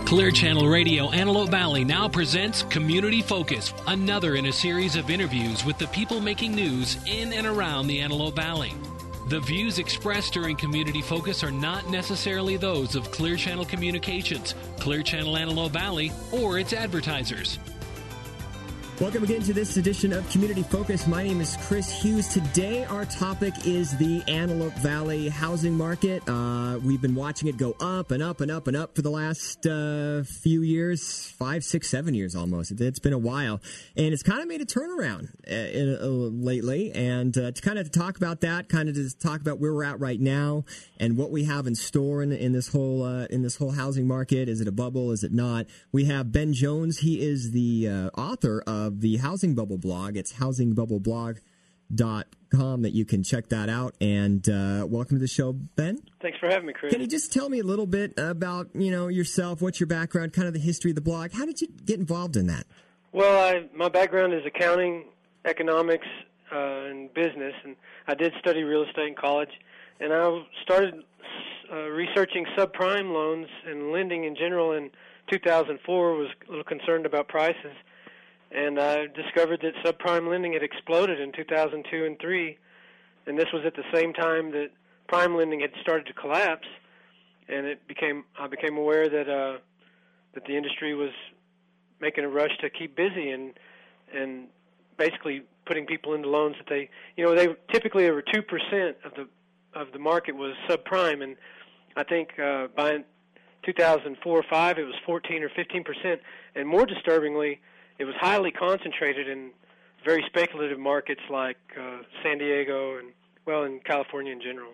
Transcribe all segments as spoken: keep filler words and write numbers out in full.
Clear Channel Radio Antelope Valley now presents Community Focus, another in a series of interviews with the people making news in and around the Antelope Valley. The views expressed during Community Focus are not necessarily those of Clear Channel Communications, Clear Channel Antelope Valley, or its advertisers. Welcome again to this edition of Community Focus. My name is Chris Hughes. Today our topic is the Antelope Valley housing market. Uh, we've been watching it go up and up and up and up for the last uh, few years, five, six, seven years almost. It's been a while. And it's kind of made a turnaround uh, in, uh, lately. And uh, to kind of talk about that, kind of to talk about where we're at right now and what we have in store in, in this whole uh, in this whole housing market. Is it a bubble? Is it not? We have Ben Jones. He is the uh, author of the Housing Bubble blog. It's housing bubble blog dot com that you can check that out. And uh, welcome to the show, Ben. Thanks for having me, Chris. Can you just tell me a little bit about, you know, yourself, what's your background, kind of the history of the blog? How did you get involved in that? Well, I, my background is accounting, economics, uh, and business, and I did study real estate in college. And I started uh, researching subprime loans and lending in general in two thousand four, was a little concerned about prices. And I discovered that subprime lending had exploded in two thousand two and three, and this was at the same time that prime lending had started to collapse. And it became I became aware that uh, that the industry was making a rush to keep busy and and basically putting people into loans that they you know they typically over two percent of the of the market was subprime, and I think uh, by two thousand four or five it was fourteen or fifteen percent, and more disturbingly, it was highly concentrated in very speculative markets like uh, San Diego and, well, in California in general.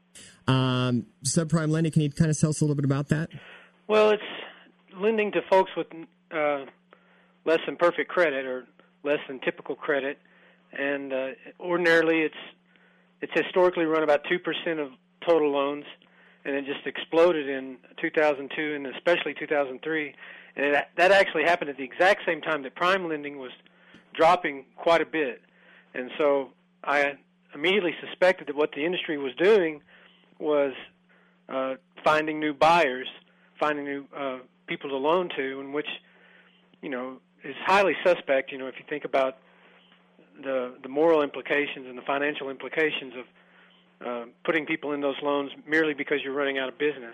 Um, subprime lending, can you kind of tell us a little bit about that? Well, it's lending to folks with uh, less than perfect credit or less than typical credit. And uh, ordinarily it's it's historically run about two percent of total loans, and it just exploded in two thousand two and especially two thousand three. And it, that actually happened at the exact same time that prime lending was dropping quite a bit. And so I immediately suspected that what the industry was doing was uh, finding new buyers, finding new uh, people to loan to, in which, you know, is highly suspect, you know, if you think about the the moral implications and the financial implications of uh, putting people in those loans merely because you're running out of business.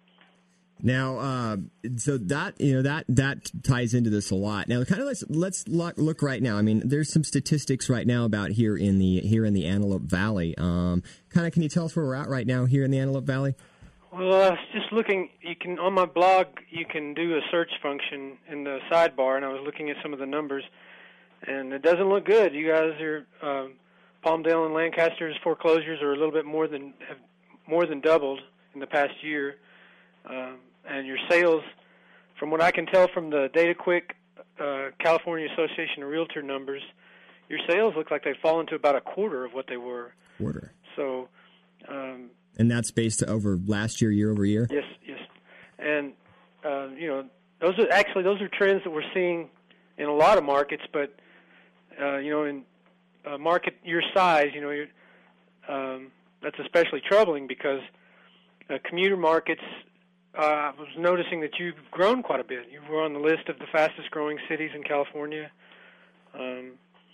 Now, uh, so that you know that that ties into this a lot. Now, kind of let's let's look, look right now. I mean, there's some statistics right now about here in the here in the Antelope Valley. Um, kind of, can you tell us where we're at right now here in the Antelope Valley? Well, I was just looking. You can on my blog, you can do a search function in the sidebar, and I was looking at some of the numbers, and it doesn't look good. You guys are uh, Palmdale and Lancaster's foreclosures are a little bit more than have more than doubled in the past year. Um, and your sales, from what I can tell from the DataQuick uh, California Association of Realtor numbers, your sales look like they've fallen to about a quarter of what they were. Quarter. So, um, and that's based over last year, year over year. Yes, yes, and uh, you know those are actually those are trends that we're seeing in a lot of markets, but uh, you know in a market your size, you know you're, um, that's especially troubling because uh, commuter markets. Uh, I was noticing that you've grown quite a bit. You were on the list of the fastest-growing cities in California. Um,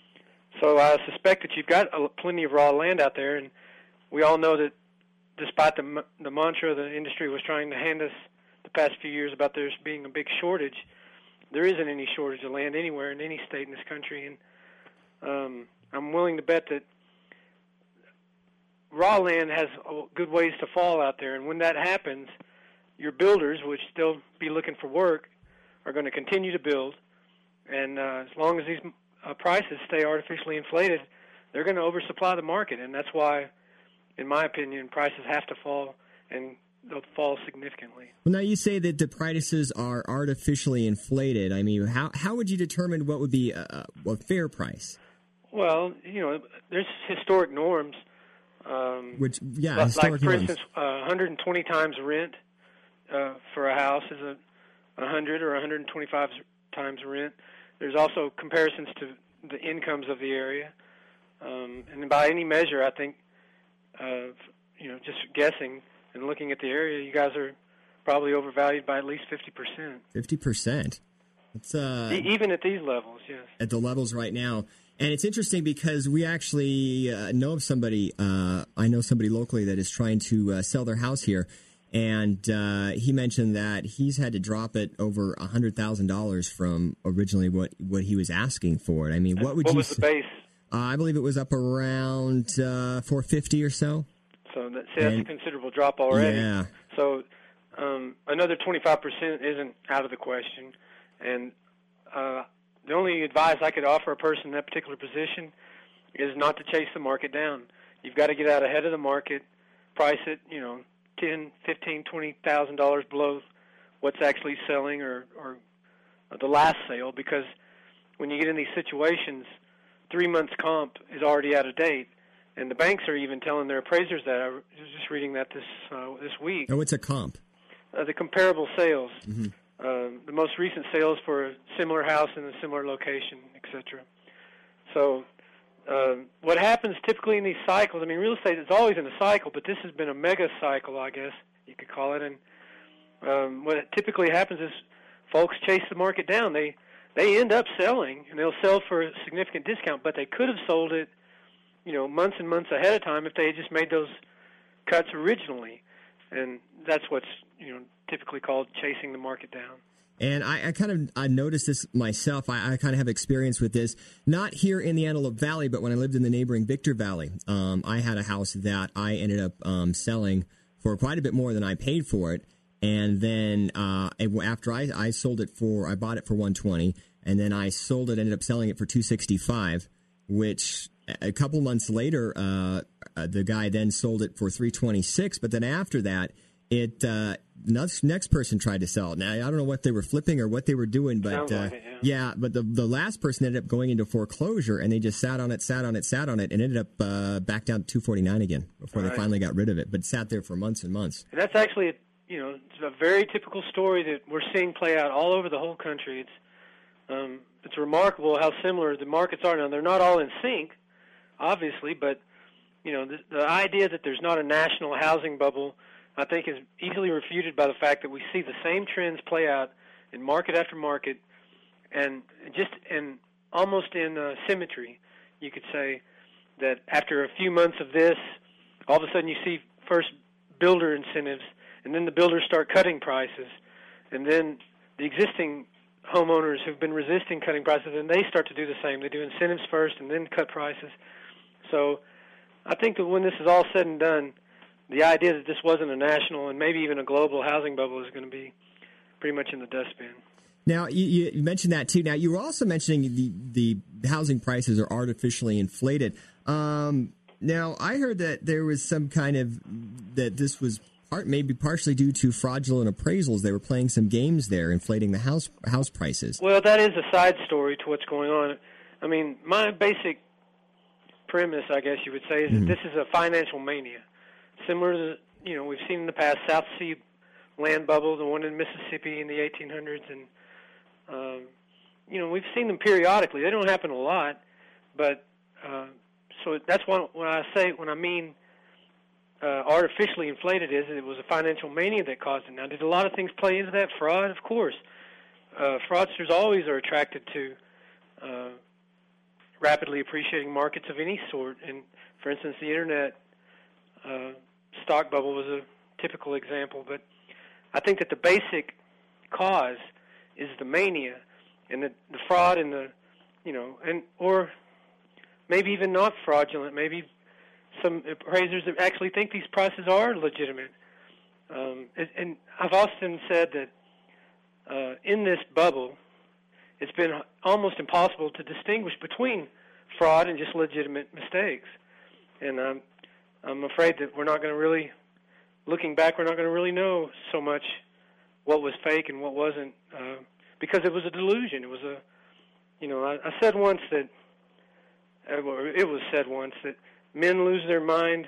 so I suspect that you've got a, plenty of raw land out there, and we all know that despite the, the mantra the industry was trying to hand us the past few years about there being a big shortage, there isn't any shortage of land anywhere in any state in this country. And um, I'm willing to bet that raw land has good ways to fall out there, and when that happens, your builders, which still be looking for work, are going to continue to build, and uh, as long as these uh, prices stay artificially inflated, they're going to oversupply the market, and that's why, in my opinion, prices have to fall, and they'll fall significantly. Well, now you say that the prices are artificially inflated. I mean, how how would you determine what would be a, a fair price? Well, you know, there's historic norms. Um, which, yeah, like, historic for norms. instance, uh, one hundred twenty times rent. Uh, for a house is a one hundred or one hundred twenty-five times rent. There's also comparisons to the incomes of the area, um, and by any measure, I think, uh, you know, just guessing and looking at the area, you guys are probably overvalued by at least fifty percent. fifty percent. It's, uh, e- even at these levels, yes. At the levels right now. And it's interesting because we actually uh, know of somebody, uh, I know somebody locally that is trying to uh, sell their house here. And uh, he mentioned that he's had to drop it over one hundred thousand dollars from originally what, what he was asking for it. I mean, what would what you was say? the base? Uh, I believe it was up around uh, four fifty or so. So that, see, that's and, a considerable drop already. Yeah. So um, another twenty-five percent isn't out of the question. And uh, the only advice I could offer a person in that particular position is not to chase the market down. You've got to get out ahead of the market, price it, you know, ten, fifteen, twenty thousand dollars below what's actually selling or, or the last sale, because when you get in these situations, three months comp is already out of date, and the banks are even telling their appraisers that. I was just reading that this uh, this week. Oh, it's a comp. Uh, the comparable sales, Mm-hmm. uh, the most recent sales for a similar house in a similar location, et cetera. So uh, what happens typically in these cycles, I mean, real estate is always in a cycle, but this has been a mega cycle, I guess you could call it. And um, what typically happens is folks chase the market down. They they end up selling, and they'll sell for a significant discount, but they could have sold it, you know, months and months ahead of time if they had just made those cuts originally. And that's what's, you know, typically called chasing the market down. And I, I kind of I noticed this myself. I, I kind of have experience with this, not here in the Antelope Valley, but when I lived in the neighboring Victor Valley. Um, I had a house that I ended up um, selling for quite a bit more than I paid for it. And then uh, after I, I sold it for, I bought it for one twenty, and then I sold it, ended up selling it for two sixty-five, which a couple months later, uh, uh, the guy then sold it for three twenty-six. But then after that, it uh, next, next person tried to sell it. Now I don't know what they were flipping or what they were doing, but Sounds uh, like it, yeah. yeah, but the the last person ended up going into foreclosure, and they just sat on it, sat on it, sat on it, and ended up uh, back down to two forty-nine again before Right. they finally got rid of it. But sat there for months and months. And that's actually, a, you know, it's a very typical story that we're seeing play out all over the whole country. It's um, it's remarkable how similar the markets are now. They're not all in sync, obviously, but you know, the, the idea that there's not a national housing bubble, I think, is easily refuted by the fact that we see the same trends play out in market after market, and just in almost in uh, symmetry. You could say that after a few months of this, all of a sudden you see first builder incentives, and then the builders start cutting prices, and then the existing homeowners who've been resisting cutting prices, and they start to do the same. They do incentives first and then cut prices. So I think that when this is all said and done, the idea that this wasn't a national and maybe even a global housing bubble is going to be pretty much in the dustbin. Now, you, you mentioned that, too. Now, you were also mentioning the, the housing prices are artificially inflated. Um, now, I heard that there was some kind of, that this was part, maybe partially due to fraudulent appraisals. They were playing some games there, inflating the house house prices. Well, that is a side story to what's going on. I mean, my basic premise, I guess you would say, is Mm-hmm. that this is a financial mania. Similar to, you know, we've seen in the past South Sea land bubble, the one in Mississippi in the eighteen hundreds, and, um, you know, we've seen them periodically. They don't happen a lot, but uh, so that's what, when I say, when I mean uh, artificially inflated is it was a financial mania that caused it. Now, did a lot of things play into that? Fraud, of course. Uh, fraudsters always are attracted to uh, rapidly appreciating markets of any sort, and, for instance, the Internet uh, stock bubble was a typical example, but I think that the basic cause is the mania and the, the fraud and the, you know, and or maybe even not fraudulent. Maybe some appraisers that actually think these prices are legitimate. Um, and, and I've often said that uh, in this bubble, it's been almost impossible to distinguish between fraud and just legitimate mistakes. And um, I'm afraid that we're not going to really, looking back, we're not going to really know so much what was fake and what wasn't, uh, because it was a delusion. It was a, you know, I, I said once that, uh, it was said once that men lose their mind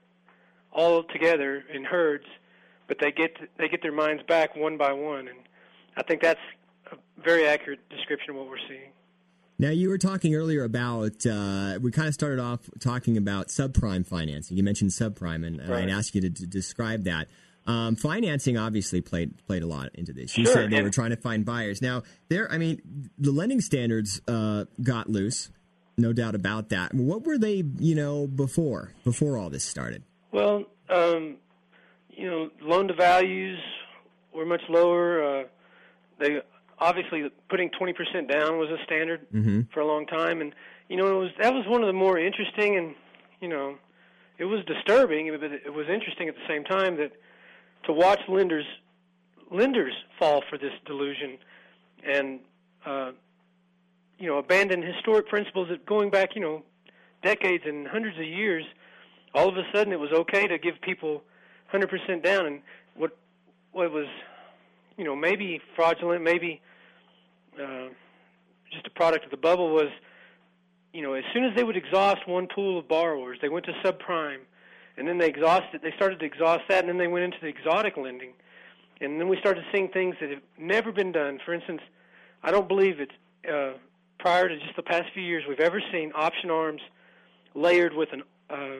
all together in herds, but they get they get their minds back one by one, and I think that's a very accurate description of what we're seeing. Now, you were talking earlier about, uh, we kind of started off talking about subprime financing. You mentioned subprime, and, and Right. I'd ask you to, to describe that. Um, financing obviously played played a lot into this. You Sure, said they and- were trying to find buyers. Now, there, I mean, the lending standards uh, got loose, no doubt about that. What were they, you know, before before all this started? Well, um, you know, loan to values were much lower. Uh, they obviously putting twenty percent down was a standard Mm-hmm. for a long time, and you know, it was that was one of the more interesting, and you know, it was disturbing, but it was interesting at the same time that to watch lenders lenders fall for this delusion and uh, you know, abandon historic principles that going back, you know, decades and hundreds of years. All of a sudden, it was okay to give people one hundred percent down, and what what was, you know, maybe fraudulent, maybe uh, just a product of the bubble was, you know, as soon as they would exhaust one pool of borrowers, they went to subprime, and then they exhausted. They started to exhaust that, and then they went into the exotic lending, and then we started seeing things that have never been done. For instance, I don't believe it's uh, prior to just the past few years we've ever seen option arms layered with an uh,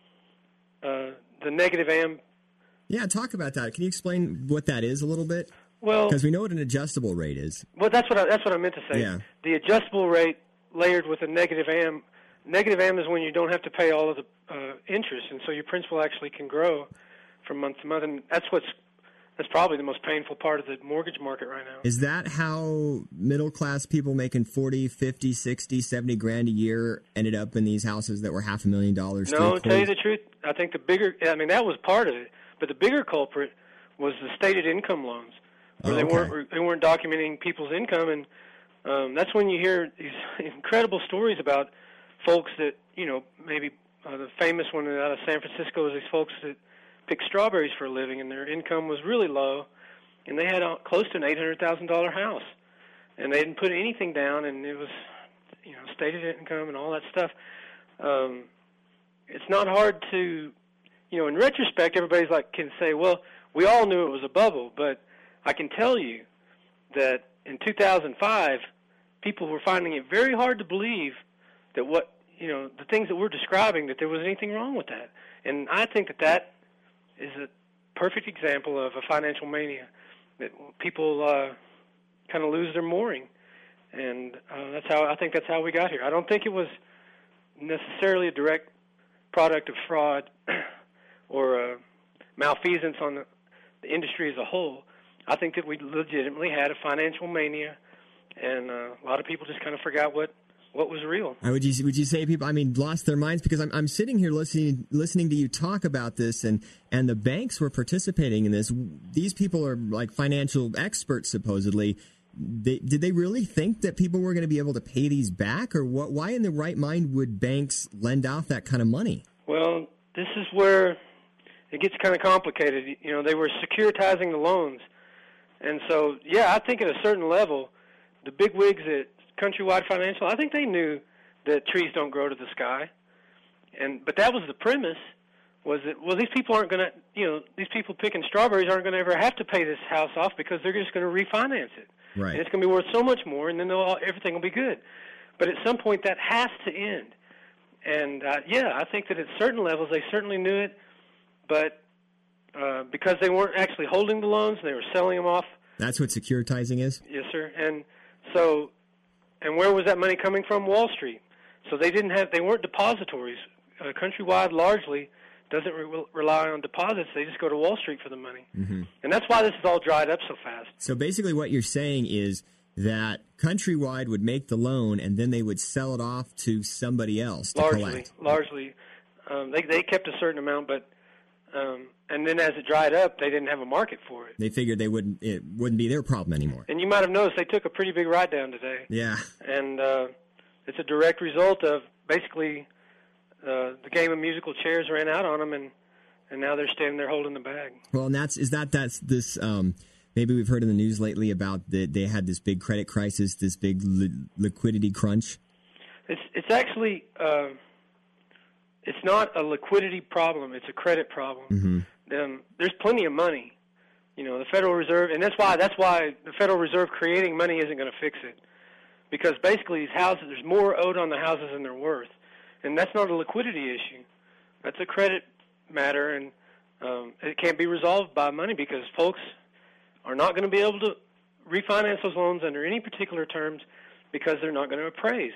uh, the negative am. Yeah, talk about that. Can you explain what that is a little bit? Well, Because we know what an adjustable rate is. well, that's what I, that's what I meant to say. Yeah. The adjustable rate layered with a negative am. Negative am is when you don't have to pay all of the uh, interest, and so your principal actually can grow from month to month, and that's what's that's probably the most painful part of the mortgage market right now. Is that how middle-class people making forty, fifty, sixty, seventy grand a year ended up in these houses that were half a million dollars? No, to tell you the truth, I think the bigger, I mean, that was part of it, but the bigger culprit was the stated income loans, where Oh, they okay. weren't they weren't documenting people's income, and um, that's when you hear these incredible stories about folks that, you know, maybe uh, the famous one out of San Francisco is these folks that pick strawberries for a living, and their income was really low, and they had uh, close to an eight hundred thousand dollars house, and they didn't put anything down, and it was, you know, stated income and all that stuff. Um, it's not hard to, you know, in retrospect, everybody's like can say, well, we all knew it was a bubble, but I can tell you that in two thousand five, people were finding it very hard to believe that what, you know, the things that we're describing, that there was anything wrong with that. And I think that that is a perfect example of a financial mania, that people uh, kind of lose their mooring. And uh, that's how I think that's how we got here. I don't think it was necessarily a direct product of fraud or uh, malfeasance on the, the industry as a whole. I think that we legitimately had a financial mania, and uh, a lot of people just kind of forgot what, what was real. Uh, Would you would you say people, I mean, lost their minds? Because I'm I'm sitting here listening listening to you talk about this, and, and the banks were participating in this. These people are like financial experts, supposedly. They, did they really think that people were going to be able to pay these back, or what? Why in the right mind would banks lend out that kind of money? Well, this is where it gets kind of complicated. You know, they were securitizing the loans. And so, yeah, I think at a certain level, the big wigs at Countrywide Financial, I think they knew that trees don't grow to the sky. And but that was the premise, was that, well, these people aren't going to, you know, these people picking strawberries aren't going to ever have to pay this house off because they're just going to refinance it. Right. And it's going to be worth so much more, and then they'll all, everything will be good. But at some point, that has to end. And, uh, yeah, I think that at certain levels, they certainly knew it, but uh, because they weren't actually holding the loans, they were selling them off. That's what securitizing is? Yes, sir. And so, and where was that money coming from? Wall Street. So they didn't have, they weren't depositories. Uh, Countrywide largely doesn't re- rely on deposits. They just go to Wall Street for the money. Mm-hmm. And that's why this is all dried up so fast. So basically what you're saying is that Countrywide would make the loan and then they would sell it off to somebody else to largely, collect. Largely. Um, they, they kept a certain amount, but um, and then as it dried up, they didn't have a market for it. They figured they wouldn't it wouldn't be their problem anymore. And you might have noticed they took a pretty big write-down today. Yeah. And uh, it's a direct result of basically uh, the game of musical chairs ran out on them, and, and now they're standing there holding the bag. Well, and that's is that that's this. Um, maybe we've heard in the news lately about that they had this big credit crisis, this big li- liquidity crunch. It's it's actually uh, it's not a liquidity problem; it's a credit problem. Mm-hmm. Um, there's plenty of money, you know. The Federal Reserve, and that's why that's why the Federal Reserve creating money isn't going to fix it, because basically these houses, there's more owed on the houses than they're worth, and that's not a liquidity issue. That's a credit matter, and um, it can't be resolved by money because folks are not going to be able to refinance those loans under any particular terms because they're not going to appraise.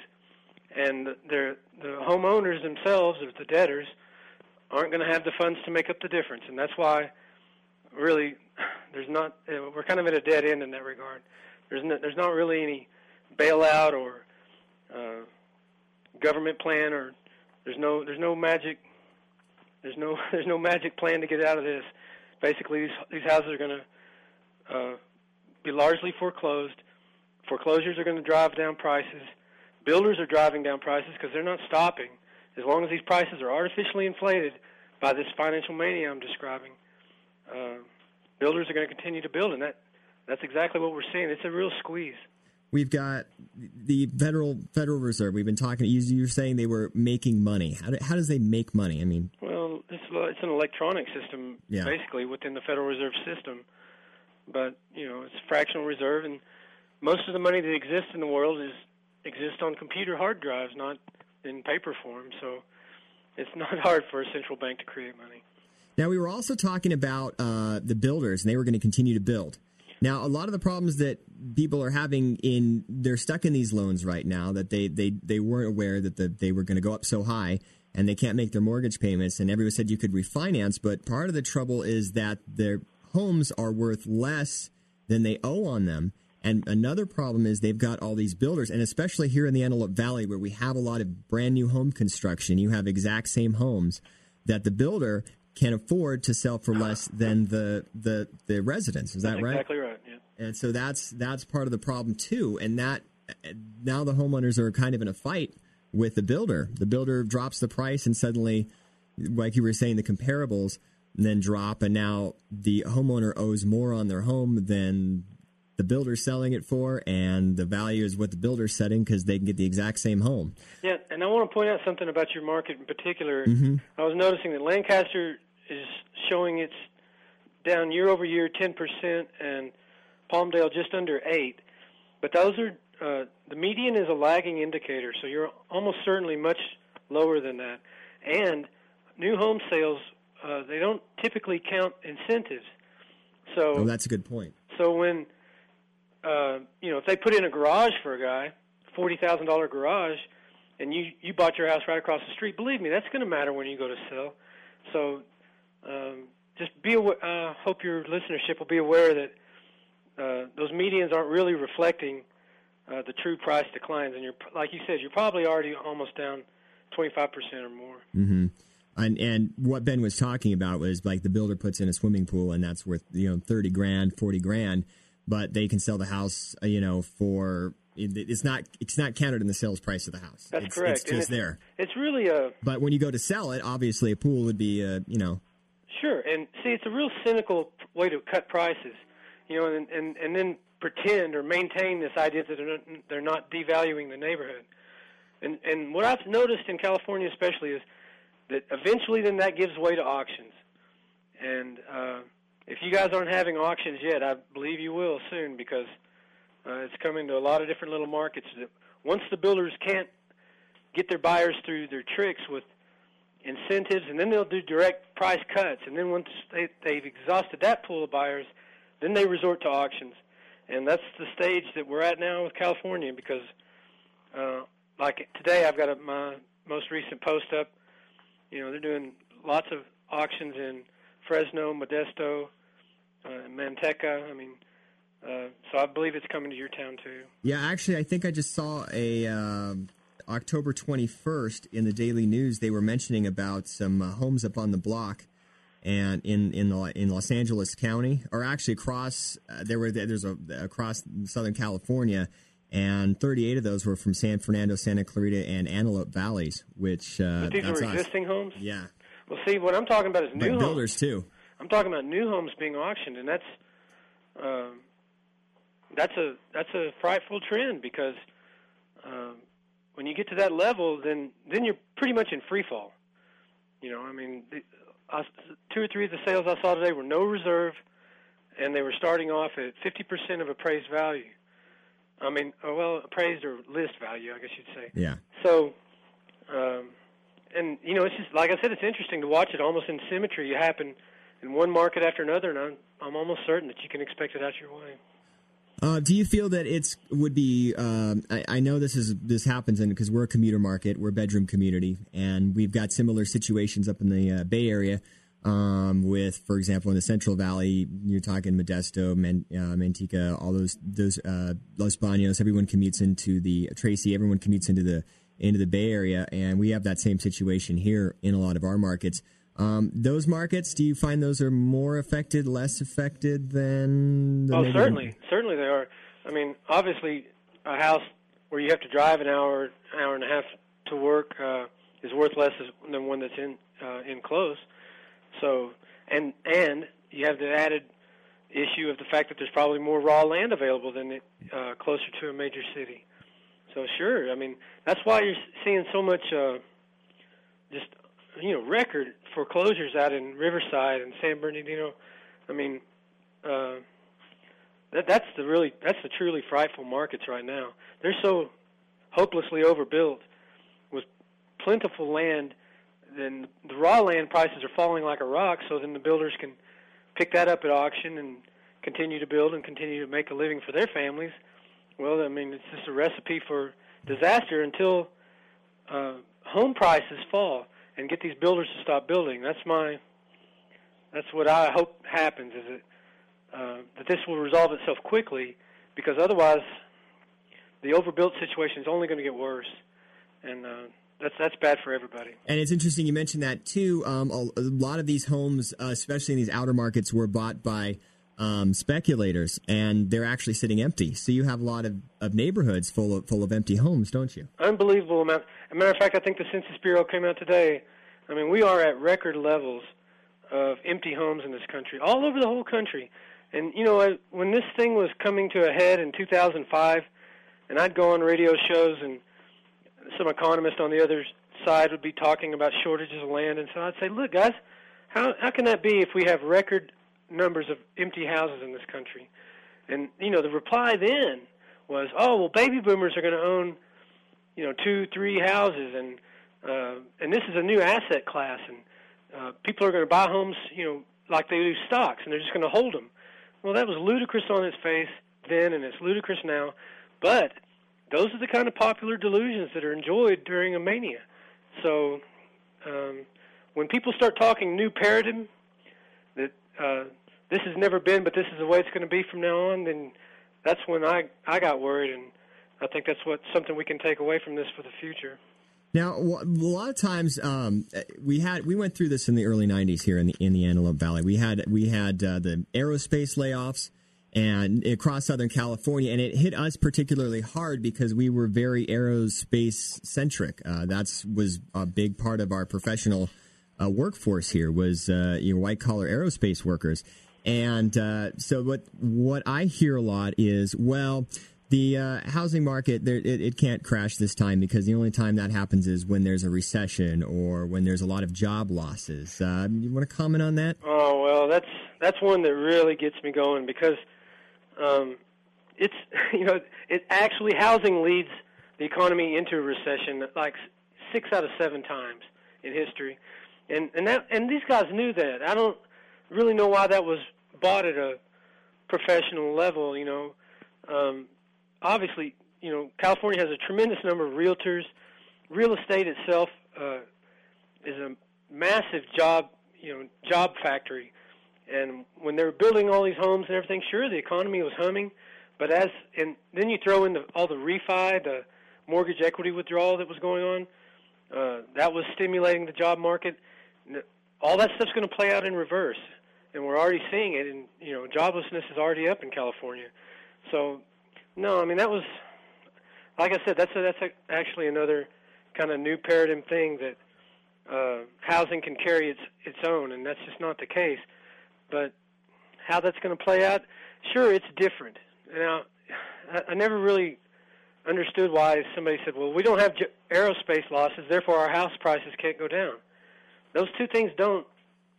And the homeowners themselves, or the debtors, aren't going to have the funds to make up the difference. And that's why, really, there's not, we're kind of at a dead end in that regard. There's no, there's not really any bailout or uh, government plan, or there's no there's no magic there's no there's no magic plan to get out of this. Basically, these these houses are going to uh, be largely foreclosed. Foreclosures are going to drive down prices. Builders are driving down prices because they're not stopping. As long as these prices are artificially inflated by this financial mania I'm describing, uh, builders are going to continue to build, and that that's exactly what we're seeing. It's a real squeeze. We've got the Federal Federal Reserve. We've been talking. You were saying they were making money. How, do, how does they make money? I mean, well, it's, it's an electronic system, yeah. basically within the Federal Reserve System. But you know, it's fractional reserve, and most of the money that exists in the world is exists on computer hard drives, not in paper form. So it's not hard for a central bank to create money. Now, we were also talking about uh, the builders, and they were going to continue to build. Now, a lot of the problems that people are having in, they're stuck in these loans right now that they, they, they weren't aware that the, they were going to go up so high and they can't make their mortgage payments. And everyone said you could refinance, but part of the trouble is that their homes are worth less than they owe on them. And another problem is they've got all these builders, and especially here in the Antelope Valley where we have a lot of brand new home construction, you have exact same homes that the builder can afford to sell for less than the the, the residents. Is that that's right? Exactly right. Yeah. And so that's that's part of the problem too. And that now the homeowners are kind of in a fight with the builder. The builder drops the price, and suddenly, like you were saying, the comparables then drop, and now the homeowner owes more on their home than the builder's selling it for, and the value is what the builder's setting because they can get the exact same home. Yeah, and I want to point out something about your market in particular. Mm-hmm. I was noticing that Lancaster is showing it's down year over year ten percent, and Palmdale just under eight. But those are uh, the median is a lagging indicator, so you're almost certainly much lower than that. And new home sales, uh, they don't typically count incentives. So oh, that's a good point. So when uh, you know, if they put in a garage for a guy, forty thousand dollar garage, and you you bought your house right across the street, believe me, that's going to matter when you go to sell. So um, just be aware. Uh, hope your listenership will be aware that uh, those medians aren't really reflecting uh, the true price declines, and you're like you said, you're probably already almost down twenty-five percent or more. Mm-hmm. And and what Ben was talking about was like the builder puts in a swimming pool, and that's worth you know thirty grand, forty grand, but they can sell the house, you know, for it's not it's not counted in the sales price of the house. That's it's, correct. It's just it's, there. It's really a. But when you go to sell it, obviously a pool would be, uh, you know. Sure, and see, it's a real cynical way to cut prices, you know, and and, and then pretend or maintain this idea that they're not, they're not devaluing the neighborhood. And and what I've noticed in California especially is that eventually then that gives way to auctions. And uh, if you guys aren't having auctions yet, I believe you will soon, because uh, it's coming to a lot of different little markets. That once the builders can't get their buyers through their tricks with incentives, and then they'll do direct price cuts, and then once they, they've exhausted that pool of buyers, then they resort to auctions. And that's the stage that we're at now with California, because uh, like today I've got a, my most recent post up. You know, they're doing lots of auctions in Fresno, Modesto, uh, Manteca. I mean, uh, so I believe it's coming to your town too. Yeah, actually, I think I just saw a uh, October twenty-first in the Daily News. They were mentioning about some uh, homes up on the block, and in in the, in Los Angeles County, or actually across uh, there were there's a across Southern California. And thirty-eight of those were from San Fernando, Santa Clarita, and Antelope Valleys, which uh, but these that's were us. existing homes? Yeah. Well, see, what I'm talking about is new but homes. builders, too. I'm talking about new homes being auctioned, and that's uh, that's a that's a frightful trend, because uh, when you get to that level, then then you're pretty much in free fall. You know, I mean, the, uh, two or three of the sales I saw today were no reserve, and they were starting off at fifty percent of appraised value. I mean, well, appraised or list value, I guess you'd say. Yeah. So, um, and, you know, it's just, like I said, it's interesting to watch it almost in symmetry happen in in one market after another, and I'm, I'm almost certain that you can expect it out your way. Uh, do you feel that it's would be? Um, I, I know this is this happens, and because we're a commuter market, we're a bedroom community, and we've got similar situations up in the uh, Bay Area. Um, with, for example, in the Central Valley, you're talking Modesto, Man, uh, Manteca, all those those uh, Los Banos. Everyone commutes into the Tracy. Everyone commutes into the into the Bay Area, and we have that same situation here in a lot of our markets. Um, those markets, do you find those are more affected, less affected than? Oh, certainly, certainly they are. I mean, obviously, a house where you have to drive an hour, hour and a half to work uh, is worth less than one that's in uh, in close. So, and and you have the added issue of the fact that there's probably more raw land available than it, uh, closer to a major city. So, sure, I mean, that's why you're seeing so much uh, just. you know, record foreclosures out in Riverside and San Bernardino. I mean, uh, that, that's the really, that's the truly frightful markets right now. They're so hopelessly overbuilt with plentiful land, then the raw land prices are falling like a rock, so then the builders can pick that up at auction and continue to build and continue to make a living for their families. Well, I mean, it's just a recipe for disaster until uh, home prices fall and get these builders to stop building. That's my, that's what I hope happens, is that, uh, that this will resolve itself quickly, because otherwise the overbuilt situation is only going to get worse, and uh, that's that's bad for everybody. And it's interesting you mentioned that, too. Um, a, a lot of these homes, uh, especially in these outer markets, were bought by um, speculators, and they're actually sitting empty. So you have a lot of, of neighborhoods full of full of empty homes, don't you? Unbelievable amount. As a matter of fact, I think the Census Bureau came out today. I mean, we are at record levels of empty homes in this country, all over the whole country. And, you know, I, when this thing was coming to a head in two thousand five, and I'd go on radio shows, and some economist on the other side would be talking about shortages of land, and so I'd say, look, guys, how how can that be if we have record numbers of empty houses in this country? And, you know, the reply then was, oh, well, baby boomers are going to own, you know, two, three houses, and uh, and this is a new asset class, and uh, people are going to buy homes, you know, like they do stocks, and they're just going to hold them. Well, that was ludicrous on its face then, and it's ludicrous now, but those are the kind of popular delusions that are enjoyed during a mania. So um, when people start talking new paradigm, that uh, this has never been, but this is the way it's going to be from now on, then that's when I, I got worried, and I think that's what something we can take away from this for the future. Now, a lot of times um, we had we went through this in the early nineties here in the in the Antelope Valley. We had we had uh, the aerospace layoffs and across Southern California, and it hit us particularly hard because we were very aerospace centric. Uh, that's was a big part of our professional uh, workforce here was uh, you know, white collar aerospace workers. And uh, so what what I hear a lot is, well, the uh, housing market, there, it, it can't crash this time because the only time that happens is when there's a recession or when there's a lot of job losses. Uh, you want to comment on that? Oh, well, that's that's one that really gets me going because um, it's, you know, it actually, housing leads the economy into a recession like six out of seven times in history. And and that and these guys knew that. I don't really know why that was bought at a professional level, you know. Um, obviously, you know, California has a tremendous number of realtors. Real estate itself uh, is a massive job, you know, job factory. And when they were building all these homes and everything, sure, the economy was humming. But as and then you throw in the, all the refi, the mortgage equity withdrawal that was going on, uh, that was stimulating the job market. All that stuff's going to play out in reverse, and we're already seeing it. And you know, joblessness is already up in California. So, no, I mean that was, like I said, that's a, that's a, actually another kind of new paradigm thing that uh, housing can carry its its own, and that's just not the case. But how that's going to play out, sure, it's different. Now, I, I never really understood why somebody said, "Well, we don't have j- aerospace losses, therefore our house prices can't go down." Those two things don't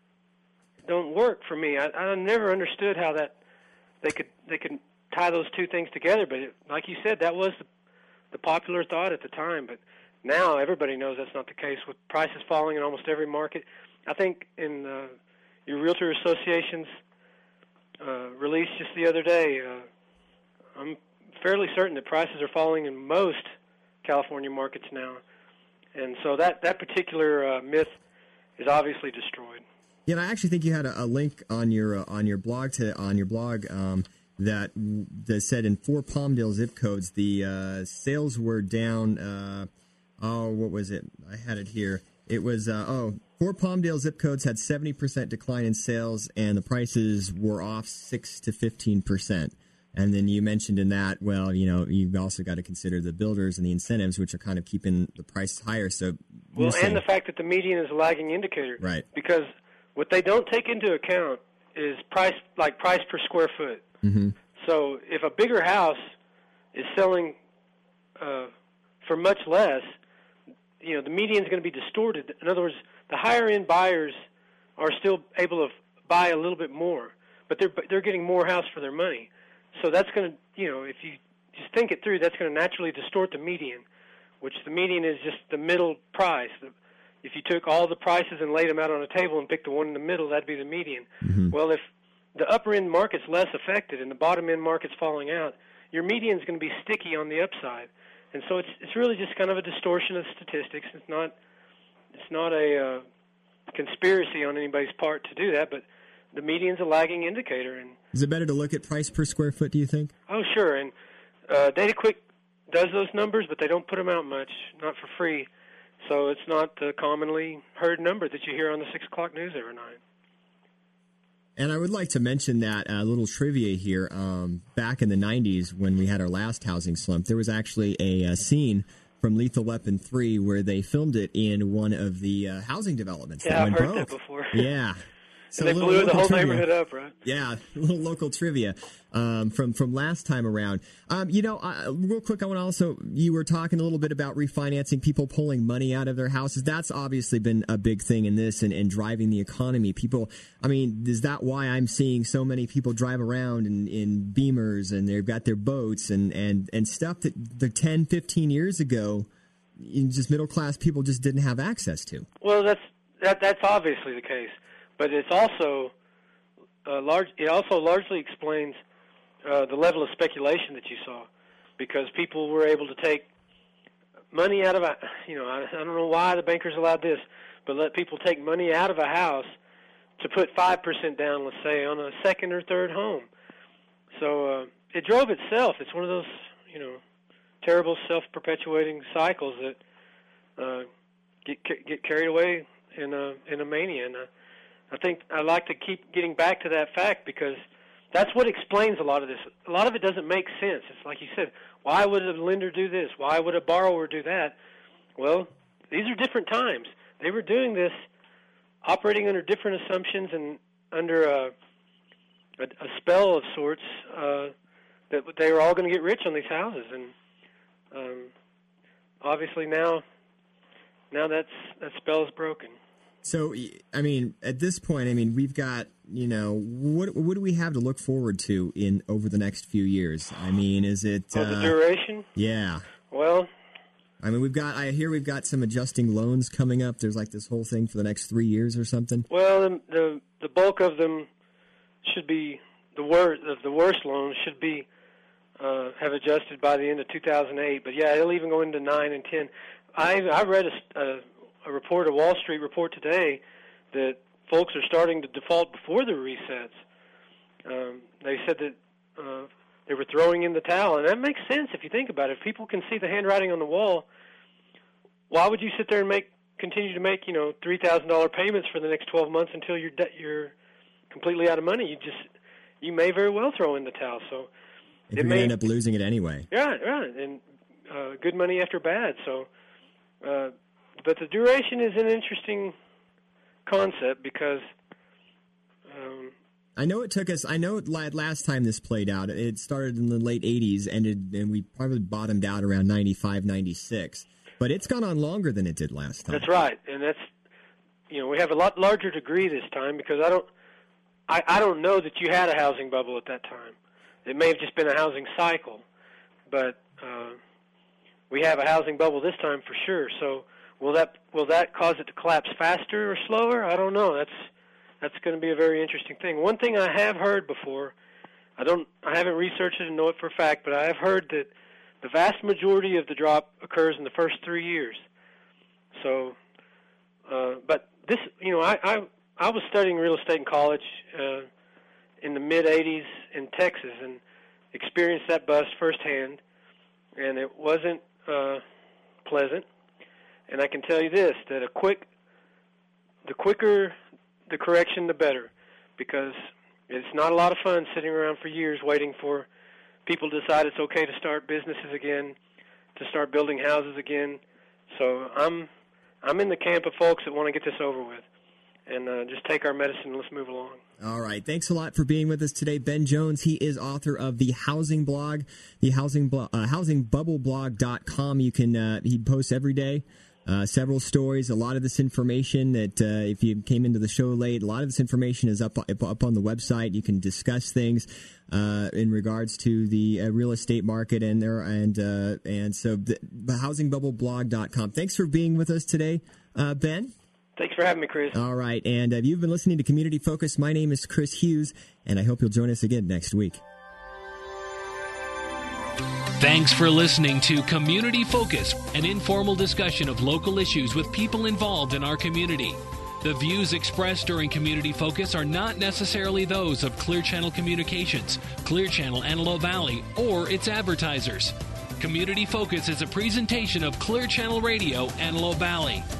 don't work for me. I, I never understood how that they could they could tie those two things together. But it, like you said, that was the, the popular thought at the time. But now everybody knows that's not the case. With prices falling in almost every market, I think in uh, your realtor association's uh, release just the other day, uh, I'm fairly certain that prices are falling in most California markets now. And so that, that particular uh, myth is obviously destroyed. Yeah, and I actually think you had a, a link on your uh, on your blog to on your blog um, that that said in four Palmdale zip codes the uh, sales were down. Uh, oh, what was it? I had it here. It was uh, oh, four Palmdale zip codes had seventy percent decline in sales, and the prices were off six to fifteen percent. And then you mentioned in that, well, you know, you've also got to consider the builders and the incentives, which are kind of keeping the prices higher. So, well, saying, and the fact that the median is a lagging indicator, right? Because what they don't take into account is price, like price per square foot. Mm-hmm. So, if a bigger house is selling uh, for much less, you know, the median is going to be distorted. In other words, the higher end buyers are still able to buy a little bit more, but they're they're getting more house for their money. So that's going to, you know, if you just think it through, that's going to naturally distort the median, which the median is just the middle price. If you took all the prices and laid them out on a table and picked the one in the middle, that'd be the median. Mm-hmm. Well, if the upper end market's less affected and the bottom end market's falling out, your median's going to be sticky on the upside. And so it's it's really just kind of a distortion of statistics. It's not it's not a uh, conspiracy on anybody's part to do that, but the median's a lagging indicator. And is it better to look at price per square foot, do you think? Oh, sure. And uh, DataQuick does those numbers, but they don't put them out much, not for free. So it's not the commonly heard number that you hear on the six o'clock news every night. And I would like to mention that a uh, little trivia here. Um, back in the nineties, when we had our last housing slump, there was actually a, a scene from Lethal Weapon three where they filmed it in one of the uh, housing developments. Yeah, that I've went heard broke. that before. Yeah. So and they blew the whole trivia. neighborhood up, right? Yeah, a little local trivia um, from from last time around. Um, you know, uh, real quick, I want to also, you were talking a little bit about refinancing, people pulling money out of their houses. That's obviously been a big thing in this and, and driving the economy. People, I mean, is that why I'm seeing so many people drive around in, in Beamers and they've got their boats and, and, and stuff that the ten, fifteen years ago, just middle class people just didn't have access to? Well, that's that that's obviously the case. But it's also uh, large. It also largely explains uh, the level of speculation that you saw, because people were able to take money out of a. You know, I, I don't know why the bankers allowed this, but let people take money out of a house to put five percent down, let's say, on a second or third home. So uh, it drove itself. It's one of those, you know, terrible self-perpetuating cycles that uh, get get carried away in a in a mania. And, uh, I think I like to keep getting back to that fact, because that's what explains a lot of this. A lot of it doesn't make sense. It's like you said, why would a lender do this? Why would a borrower do that? Well, these are different times. They were doing this operating under different assumptions and under a, a, a spell of sorts uh, that they were all going to get rich on these houses. And um, obviously now, now that's, that spell is broken. So, I mean, at this point, I mean, we've got, you know, what what do we have to look forward to in over the next few years? I mean, is it... Oh, uh, the duration? Yeah. Well... I mean, we've got, I hear we've got some adjusting loans coming up. There's like this whole thing for the next three years or something. Well, the the, the bulk of them should be, the, wor- the, the worst loans should be, uh, have adjusted by the end of two thousand eight. But yeah, it'll even go into nine and ten. I I read a... a a report, a Wall Street report today, that folks are starting to default before the resets. Um, they said that uh, they were throwing in the towel, and that makes sense if you think about it. If people can see the handwriting on the wall, why would you sit there and make continue to make you know three thousand dollar payments for the next twelve months until you're de- you're completely out of money? You just you may very well throw in the towel. So if you're going to end up losing it anyway. Yeah, right, and uh, good money after bad. So. Uh, But the duration is an interesting concept because... Um, I know it took us... I know last time this played out, it started in the late eighties, ended, and we probably bottomed out around ninety-five, ninety-six. But it's gone on longer than it did last time. That's right, and that's... You know, we have a lot larger degree this time because I don't... I, I don't know that you had a housing bubble at that time. It may have just been a housing cycle, but uh, we have a housing bubble this time for sure, so... Will that will that cause it to collapse faster or slower? I don't know. That's that's going to be a very interesting thing. One thing I have heard before, I don't, I haven't researched it and know it for a fact, but I have heard that the vast majority of the drop occurs in the first three years. So, uh, but this, you know, I, I, I was studying real estate in college uh, in the mid eighties in Texas and experienced that bust firsthand, and it wasn't uh, pleasant. And I can tell you this, that a quick, the quicker the correction, the better, because it's not a lot of fun sitting around for years waiting for people to decide it's okay to start businesses again, to start building houses again. So I'm I'm in the camp of folks that want to get this over with and uh, just take our medicine and let's move along. All right. Thanks a lot for being with us today, Ben Jones. He is author of the Housing Blog, the housing blo- uh, housing bubble blog dot com. You can uh, he posts every day. Uh, several stories, a lot of this information that uh, if you came into the show late, a lot of this information is up up on the website. You can discuss things uh, in regards to the uh, real estate market and there and uh, and so the, the housing bubble blog dot com. Thanks for being with us today, uh, Ben. Thanks for having me, Chris. All right, and uh, you've been listening to Community Focus. My name is Chris Hughes, and I hope you'll join us again next week. Thanks for listening to Community Focus, an informal discussion of local issues with people involved in our community. The views expressed during Community Focus are not necessarily those of Clear Channel Communications, Clear Channel Antelope Valley, or its advertisers. Community Focus is a presentation of Clear Channel Radio Antelope Valley.